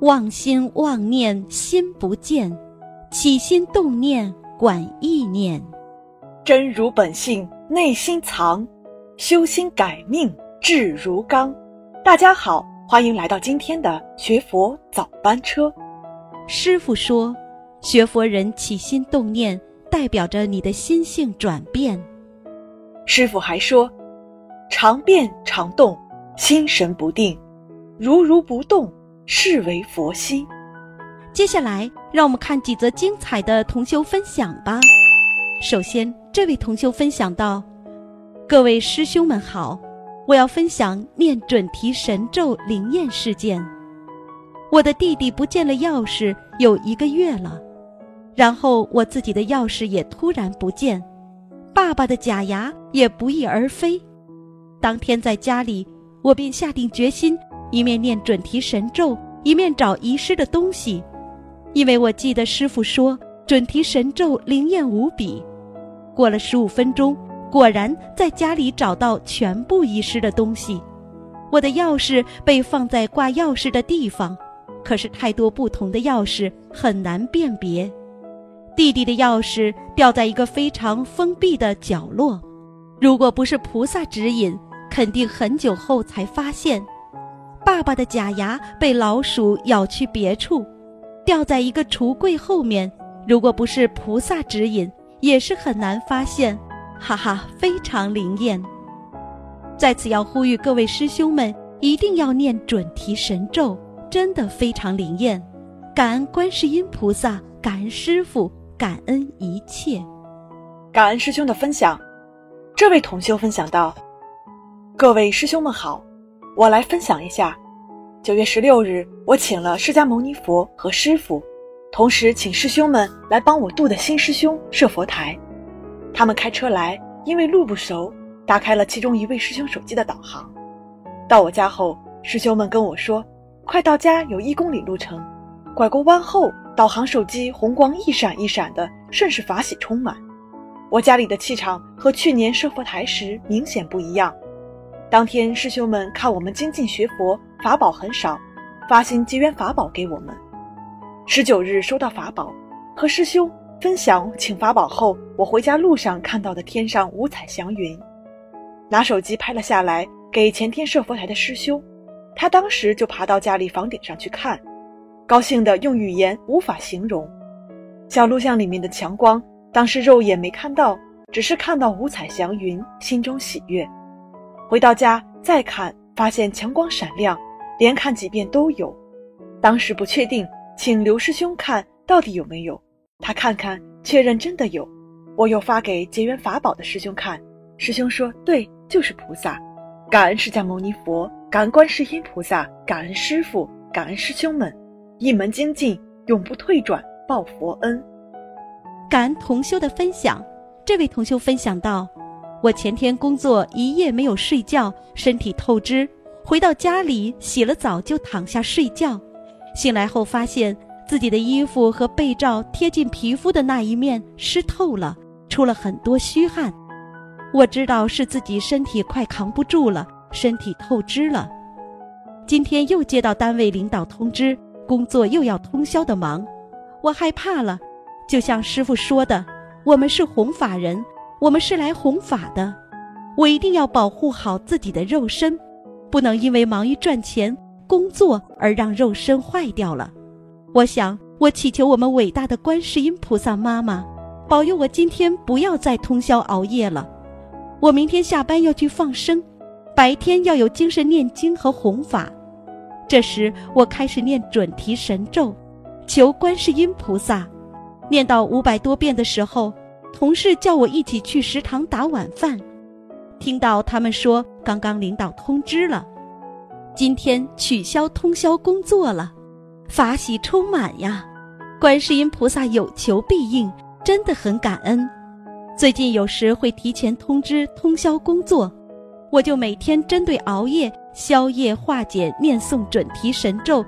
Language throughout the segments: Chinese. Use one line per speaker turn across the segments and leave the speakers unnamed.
忘心忘念心不见，起心动念管意念。
真如本性内心藏，修心改命志如钢。大家好，欢迎来到今天的学佛早班车。
师父说，学佛人起心动念代表着你的心性转变。
师父还说，常变常动，心神不定，如不动，是为佛心。
接下来让我们看几则精彩的同修分享吧。首先，这位同修分享到，各位师兄们好，我要分享念准提神咒灵验事件。我的弟弟不见了钥匙有1个月了，然后我自己的钥匙也突然不见，爸爸的假牙也不翼而飞。当天在家里，我便下定决心，一面念准提神咒，一面找遗失的东西。因为我记得师父说准提神咒灵验无比。过了15分钟，果然在家里找到全部遗失的东西。我的钥匙被放在挂钥匙的地方，可是太多不同的钥匙很难辨别。弟弟的钥匙掉在一个非常封闭的角落，如果不是菩萨指引，肯定很久后才发现。爸爸的假牙被老鼠咬去别处，掉在一个橱柜后面，如果不是菩萨指引，也是很难发现。哈哈，非常灵验。在此要呼吁各位师兄们，一定要念准提神咒，真的非常灵验。感恩观世音菩萨，感恩师父，感恩一切。
感恩师兄的分享。这位同修分享到，各位师兄们好，我来分享一下。9月16日，我请了释迦牟尼佛和师父，同时请师兄们来帮我度的新师兄设佛台。他们开车来，因为路不熟，打开了其中一位师兄手机的导航。到我家后，师兄们跟我说，快到家有1公里路程，拐过弯后，导航手机红光一闪一闪的，甚是法喜充满。我家里的气场和去年设佛台时明显不一样。当天师兄们看我们精进学佛，法宝很少，发心结缘法宝给我们。19日收到法宝，和师兄分享请法宝后，我回家路上看到的天上五彩祥云，拿手机拍了下来给前天设佛台的师兄。他当时就爬到家里房顶上去看，高兴的用语言无法形容。小录像里面的强光，当时肉眼没看到，只是看到五彩祥云，心中喜悦。回到家再看，发现强光闪亮，连看几遍都有。当时不确定，请刘师兄看到底有没有。他看看确认真的有，我又发给结缘法宝的师兄看，师兄说对，就是菩萨。感恩释迦牟尼佛，感恩观世音菩萨，感恩师父，感恩师兄们，一门精进，永不退转，报佛恩。
感恩同修的分享。这位同修分享到，我前天工作1夜没有睡觉，身体透支，回到家里洗了澡就躺下睡觉，醒来后发现自己的衣服和被罩贴近皮肤的那一面湿透了，出了很多虚汗。我知道是自己身体快扛不住了，身体透支了。今天又接到单位领导通知，工作又要通宵的忙，我害怕了。就像师父说的，我们是弘法人，我们是来弘法的，我一定要保护好自己的肉身，不能因为忙于赚钱工作而让肉身坏掉了。我想，我祈求我们伟大的观世音菩萨妈妈保佑我今天不要再通宵熬夜了。我明天下班要去放生，白天要有精神念经和弘法。这时我开始念准提神咒，求观世音菩萨。念到500多遍的时候，同事叫我一起去食堂打晚饭。听到他们说刚刚领导通知了，今天取消通宵工作了，法喜充满呀！观世音菩萨有求必应，真的很感恩。最近有时会提前通知通宵工作，我就每天针对熬夜、宵夜化解念诵准提神咒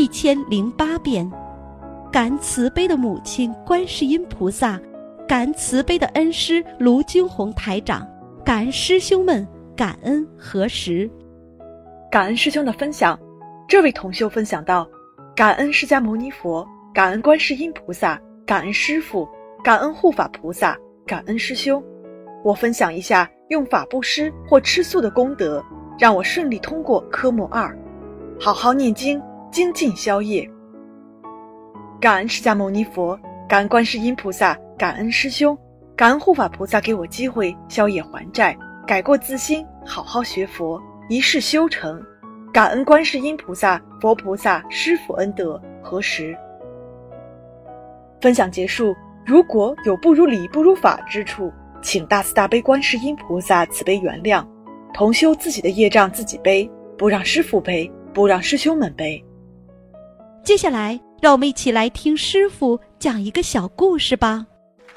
1008遍。感恩慈悲的母亲观世音菩萨，感恩慈悲的恩师卢军宏台长，感恩师兄们，感恩何时。
感恩师兄的分享。这位同修分享到， 感恩释迦牟尼佛，感恩观世音菩萨，感恩师父，感恩护法菩萨，感恩师兄。我分享一下用法布施或吃素的功德，让我顺利通过科目2，好好念经，精进消业。感恩释迦牟尼佛，感恩观世音菩萨，感恩师兄，感恩护法菩萨给我机会消业还债，改过自新，好好学佛，一世修成。感恩观世音菩萨、佛菩萨、师父恩德合十。分享结束，如果有不如理不如法之处，请大慈大悲观世音菩萨慈悲原谅，同修自己的业障自己背，不让师父背，不让师兄们背。
接下来让我们一起来听师父讲一个小故事吧。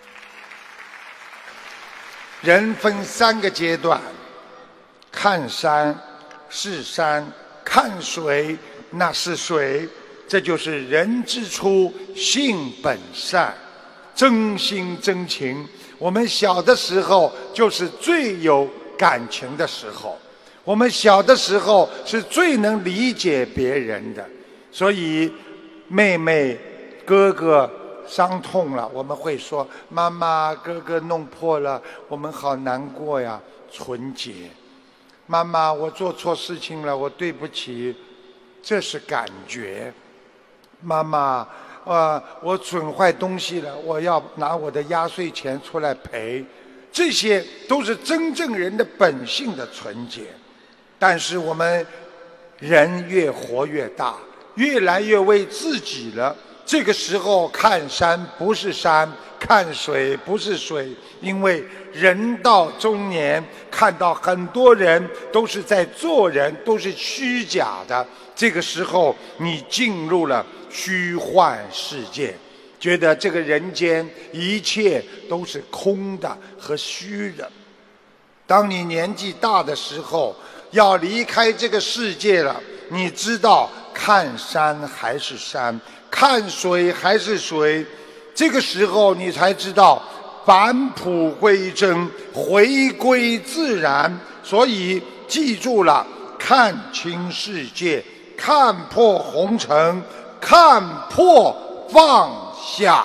人分3个阶段，看山是山，看水那是水，这就是人之初性本善，真心真情。我们小的时候就是最有感情的时候，我们小的时候是最能理解别人的，所以妹妹哥哥伤痛了，我们会说妈妈哥哥弄破了，我们好难过呀，纯洁。妈妈我做错事情了，我对不起，这是感觉。妈妈我损坏东西了，我要拿我的压岁钱出来赔。这些都是真正人的本性的纯洁。但是我们人越活越大，越来越为自己了，这个时候看山不是山，看水不是水，因为人到中年，看到很多人都是在做人，都是虚假的，这个时候你进入了虚幻世界，觉得这个人间一切都是空的和虚的。当你年纪大的时候，要离开这个世界了，你知道看山还是山，看水还是水，这个时候你才知道返璞归真，回归自然。所以记住了，看清世界，看破红尘，看破放下。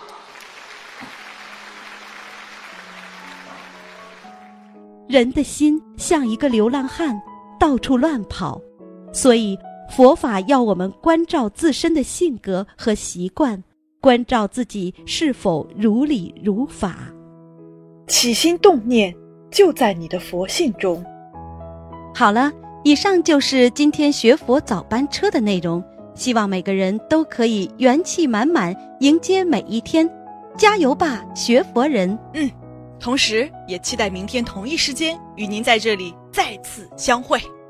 人的心像一个流浪汉，到处乱跑，所以佛法要我们关照自身的性格和习惯，关照自己是否如理如法。
起心动念就在你的佛性中。
好了，以上就是今天学佛早班车的内容，希望每个人都可以元气满满迎接每一天，加油吧，学佛人！
同时也期待明天同一时间与您在这里再次相会。